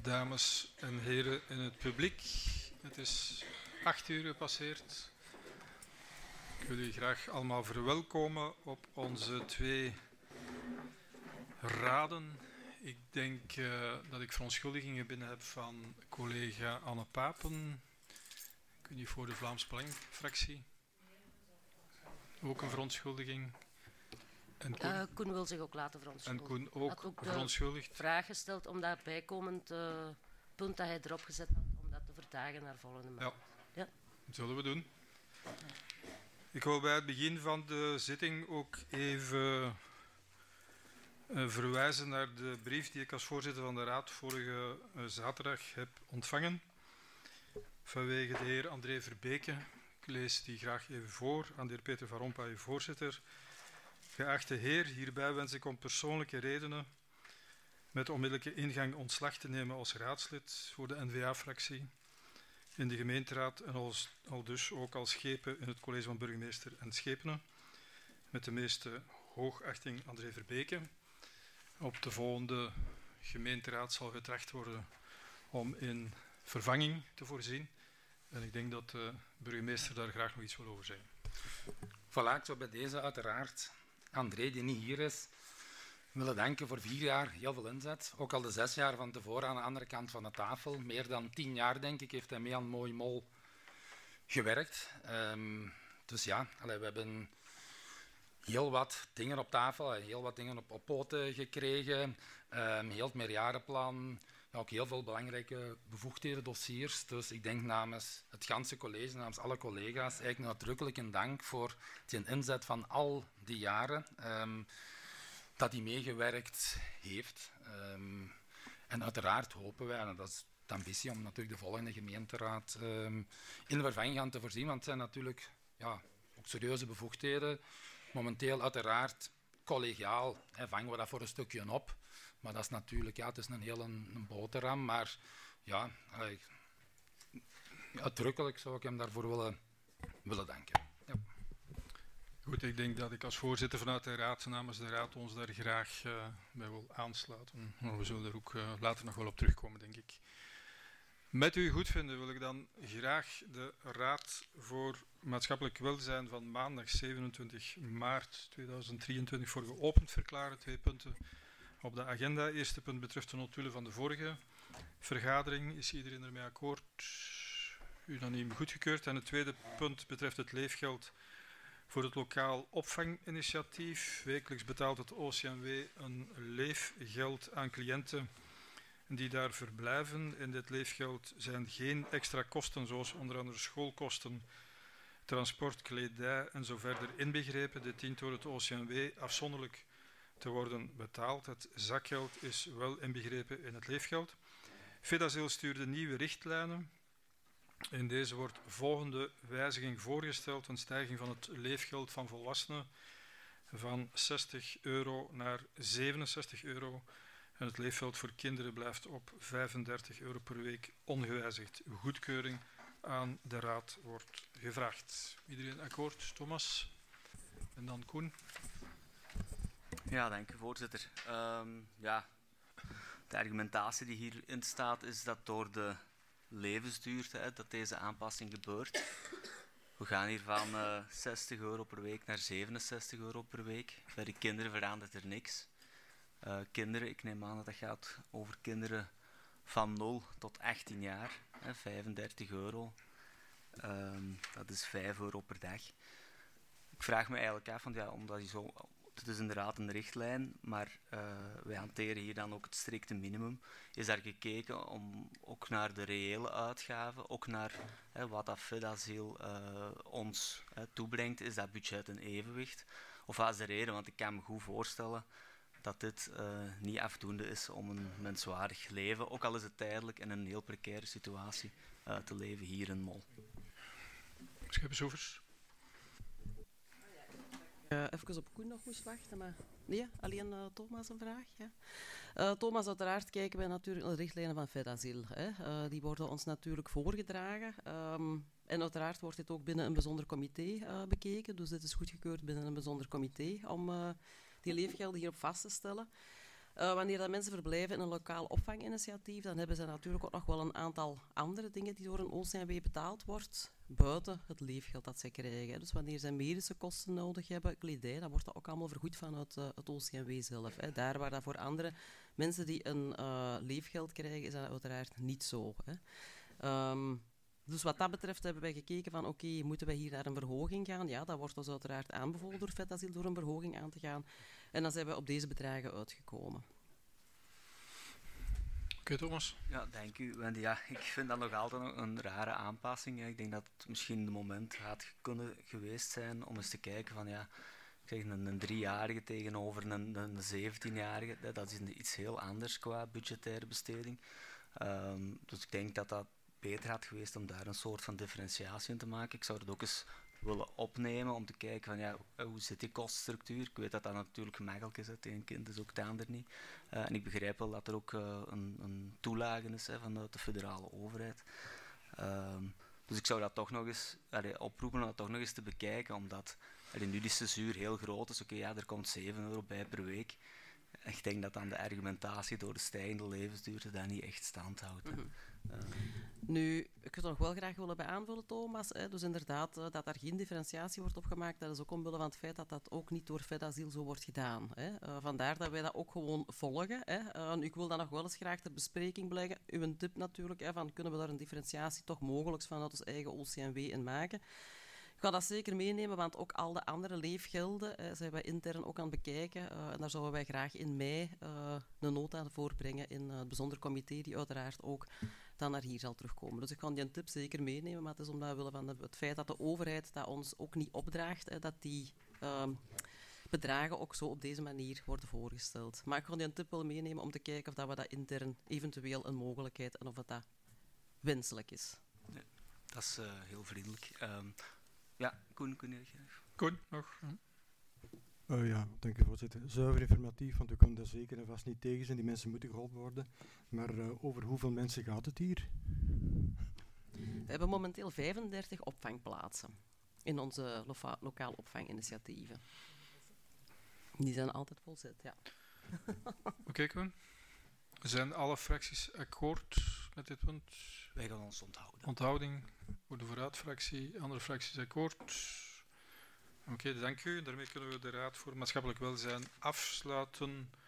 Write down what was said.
Dames en heren in het publiek, het is 8 uur gepasseerd. Ik wil u graag allemaal verwelkomen op onze 2 raden. Ik denk dat ik verontschuldigingen binnen heb van collega Anne Papen. Ik weet niet, voor de Vlaams Belang-fractie. Ook een verontschuldiging. En Koen wil zich ook laten verontschuldigen. En Koen ook verontschuldigd. Vraag gesteld om dat bijkomend punt dat hij erop gezet had, om dat te vertagen naar volgende maand. Ja, dat zullen we doen. Ik wil bij het begin van de zitting ook even verwijzen naar de brief die ik als voorzitter van de Raad vorige zaterdag heb ontvangen. Vanwege de heer André Verbeke. Ik lees die graag even voor aan de heer Peter van Rompuy, voorzitter. Geachte heer, hierbij wens ik om persoonlijke redenen met onmiddellijke ingang ontslag te nemen als raadslid voor de N-VA-fractie in de gemeenteraad en al dus ook als schepen in het college van burgemeester en schepenen. Met de meeste hoogachting André Verbeke. Op de volgende gemeenteraad zal getracht worden om in vervanging te voorzien. En ik denk dat de burgemeester daar graag nog iets wil over zeggen. Voilà, ik zou bij deze uiteraard André, die niet hier is, willen danken voor 4 jaar heel veel inzet. Ook al de 6 jaar van tevoren aan de andere kant van de tafel. Meer dan 10 jaar, denk ik, heeft hij mee aan Mooi Mol gewerkt. Dus ja, we hebben heel wat dingen op tafel, heel wat dingen op poten gekregen. Heel het meerjarenplan, ja, ook heel veel belangrijke bevoegdheden, dossiers. Dus ik denk namens het ganse college, namens alle collega's, eigenlijk nadrukkelijk een dank voor zijn inzet van al die jaren. Dat hij meegewerkt heeft. En uiteraard hopen wij, en dat is de ambitie, om natuurlijk de volgende gemeenteraad in de vervanging gaan te voorzien. Want het zijn natuurlijk ook serieuze bevoegdheden. Momenteel uiteraard collegiaal vangen we dat voor een stukje op. Maar dat is natuurlijk, het is een hele boterham. Maar ja, uitdrukkelijk zou ik hem daarvoor willen danken. Ja. Goed, ik denk dat ik als voorzitter vanuit de Raad, namens de Raad, ons daar graag bij wil aansluiten. Maar we zullen er ook later nog wel op terugkomen, denk ik. Met uw goedvinden wil ik dan graag de Raad voor Maatschappelijk Welzijn van maandag 27 maart 2023 voor geopend verklaren. 2 punten op de agenda. Eerste punt betreft de notulen van de vorige vergadering. Is iedereen ermee akkoord? Unaniem goedgekeurd. En het tweede punt betreft het leefgeld voor het lokaal opvanginitiatief. Wekelijks betaalt het OCMW een leefgeld aan cliënten die daar verblijven. In dit leefgeld zijn geen extra kosten, zoals onder andere schoolkosten, transport, kledij en zo verder inbegrepen. Dit dient door het OCMW afzonderlijk te worden betaald. Het zakgeld is wel inbegrepen in het leefgeld. Fedasil stuurde nieuwe richtlijnen. In deze wordt volgende wijziging voorgesteld: een stijging van het leefgeld van volwassenen van €60 naar €67. En het leefgeld voor kinderen blijft op €35 per week ongewijzigd. Goedkeuring aan de Raad wordt gevraagd. Iedereen akkoord? Thomas? En dan Koen? Ja, dank u, voorzitter. De argumentatie die hierin staat is dat door de levensduur dat deze aanpassing gebeurt. We gaan hier van €60 per week naar €67 per week. Bij de kinderen verandert er niks. Kinderen, ik neem aan dat dat gaat over kinderen van 0 tot 18 jaar. €35. Dat is €5 per dag. Ik vraag me eigenlijk af, want omdat je zo... Het is inderdaad een richtlijn, maar wij hanteren hier dan ook het strikte minimum. Is daar gekeken om ook naar de reële uitgaven, ook naar wat dat Fedasil ons toebrengt, is dat budget een evenwicht? Of wat is de reden? Want ik kan me goed voorstellen dat dit niet afdoende is om een menswaardig leven, ook al is het tijdelijk in een heel precaire situatie, te leven hier in Mol. Scheppensoevers? Even op Koen nog moest wachten, maar nee, alleen Thomas een vraag. Ja. Thomas, uiteraard kijken wij natuurlijk naar de richtlijnen van Fedasil. Die worden ons natuurlijk voorgedragen. En uiteraard wordt dit ook binnen een bijzonder comité bekeken. Dus dit is goedgekeurd binnen een bijzonder comité om die leefgelden hierop vast te stellen. Wanneer dat mensen verblijven in een lokaal opvanginitiatief, dan hebben ze natuurlijk ook nog wel een aantal andere dingen die door een OCMW betaald wordt, buiten het leefgeld dat zij krijgen. Dus wanneer zij medische kosten nodig hebben, kledij, dan wordt dat ook allemaal vergoed vanuit het OCMW zelf. Daar waar dat voor andere mensen die een leefgeld krijgen, is dat uiteraard niet zo. Dus wat dat betreft hebben wij gekeken van oké, moeten wij hier naar een verhoging gaan? Ja, dat wordt ons uiteraard aanbevolen door Vetasiel door een verhoging aan te gaan. En dan zijn we op deze bedragen uitgekomen. Oké, Thomas. Ja, dank u. Wendy. Ja, ik vind dat nog altijd een rare aanpassing. Ja. Ik denk dat het misschien het moment had kunnen geweest zijn om eens te kijken van ja, ik zeg een 3-jarige tegenover een 17-jarige. Dat is iets heel anders qua budgettaire besteding. Dus ik denk dat dat beter had geweest om daar een soort van differentiatie in te maken. Ik zou het ook eens willen opnemen om te kijken van ja, hoe zit die koststructuur. Ik weet dat dat natuurlijk gemakkelijk is, het een kind is ook het ander niet. En ik begrijp wel dat er ook een toelage is vanuit de federale overheid. Dus ik zou dat toch nog eens oproepen om dat toch nog eens te bekijken, omdat nu die cesuur heel groot is. Oké, ja, er komt 7 euro bij per week. Ik denk dat dan de argumentatie door de stijgende levensduur dat niet echt stand houdt. Nu, ik zou nog wel graag willen bij aanvullen, Thomas. Dus inderdaad, dat daar geen differentiatie wordt opgemaakt, dat is ook omwille van het feit dat dat ook niet door Vetasiel zo wordt gedaan. Vandaar dat wij dat ook gewoon volgen. Ik wil dat nog wel eens graag ter bespreking brengen. Uw tip natuurlijk, van kunnen we daar een differentiatie toch mogelijk vanuit ons eigen OCMW in maken. Ik ga dat zeker meenemen, want ook al de andere leefgelden zijn wij intern ook aan het bekijken. En daar zouden wij graag in mei een nota voorbrengen in het bijzonder comité, die uiteraard ook dan naar hier zal terugkomen. Dus ik kan die tip zeker meenemen, maar het is omwille van het feit dat de overheid dat ons ook niet opdraagt, dat die bedragen ook zo op deze manier worden voorgesteld. Maar ik kan die tip wel meenemen om te kijken of dat we dat intern eventueel een mogelijkheid en of dat wenselijk is. Ja, dat is heel vriendelijk. Ja, Koen, Koen, nog? Ja, dank u voorzitter. Zuiver informatief, want we kunnen daar zeker en vast niet tegen zijn. Die mensen moeten geholpen worden. Maar over hoeveel mensen gaat het hier? We hebben momenteel 35 opvangplaatsen in onze lokaal opvanginitiatieven. Die zijn altijd volzet, ja. Oké, Koen. Zijn alle fracties akkoord met dit punt? Wij gaan ons onthouden. Onthouding voor de vooruitfractie, andere fracties akkoord. Oké, dank u. Daarmee kunnen we de Raad voor Maatschappelijk Welzijn afsluiten.